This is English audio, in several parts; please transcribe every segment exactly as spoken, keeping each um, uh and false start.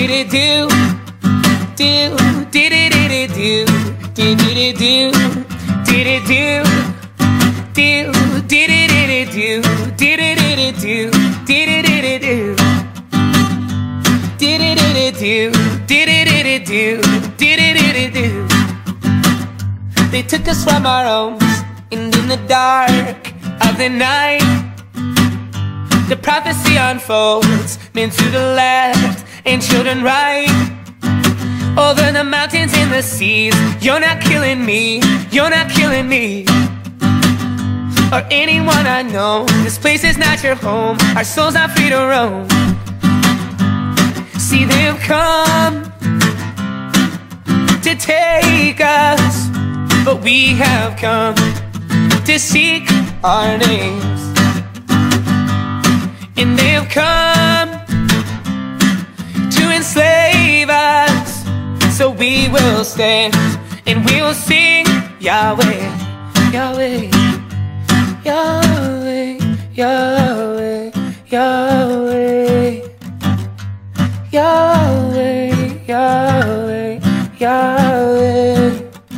did it do, do, did it did it do, did it do, did it do, do, did it did it do, did it did it do, did it did it do, did it did it do, did it did it do, did it did it do. They took us from our homes, and in the dark of the night, the prophecy unfolds, men to the left and children right. Over the mountains and the seas, you're not killing me, you're not killing me, or anyone I know. This place is not your home, our souls are free to roam. See them come to take us, but we have come to seek our names. And they have come to enslave us, so we will stand and we will sing Yahweh, Yahweh, Yahweh, Yahweh, Yahweh, Yahweh, Yahweh, Yahweh,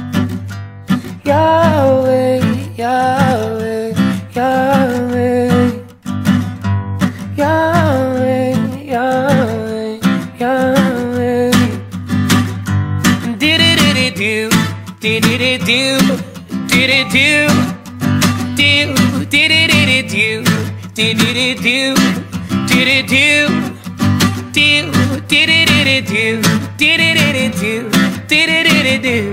Yahweh, Yahweh, Yahweh, Yahweh, Yahweh, Yahweh. Did it did it do, did it did do, did it do, do, did it did it do, did it did do, did it do, do, did it did it do, did it did it do, did it did it do,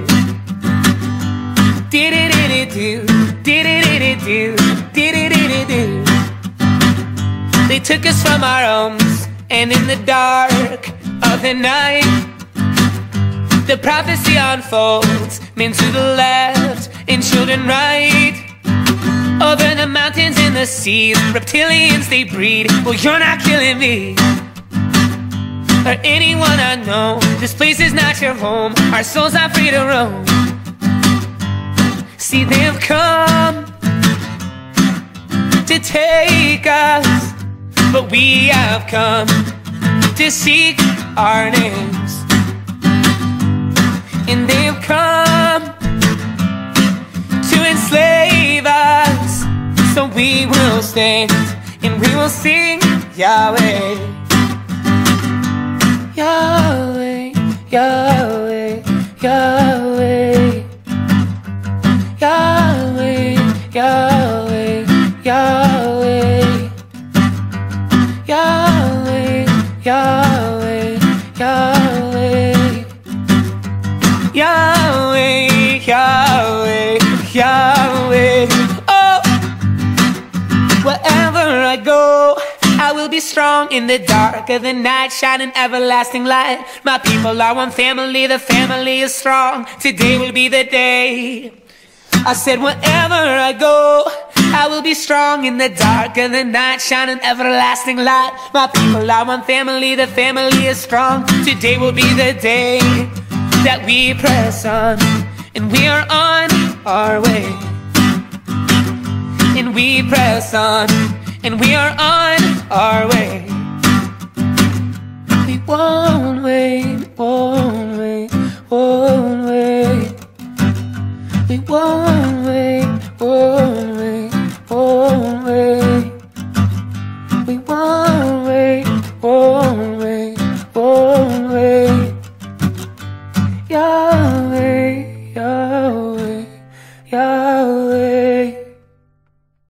did it did it do, did it did it do, did it did it do. They took us from our homes, and in the dark of the night, the prophecy unfolds, men to the left and children right. Over the mountains and the seas, reptilians they breed. Well, you're not killing me, or anyone I know. This place is not your home, our souls are free to roam. See them come to take us, but we have come to seek our names. And they have come to enslave us, so we will stand and we will sing Yahweh, Yahweh, Yahweh, Yahweh, Yahweh, Yahweh, Yahweh, Yahweh, Yahweh, Yahweh, Yahweh, Yahweh, Yahweh. Oh, wherever I go, I will be strong in the dark of the night, shining everlasting light. My people are one family, the family is strong. Today will be the day. I said wherever I go, I will be strong in the dark of the night, shining everlasting light. My people are one family, the family is strong. Today will be the day that we press on, and we are on our way. And we press on, and we are on our way. We won't wait, won't wait, won't wait. We won't wait, won't wait, won't wait. We won't wait, won't wait, won't wait. Yahweh.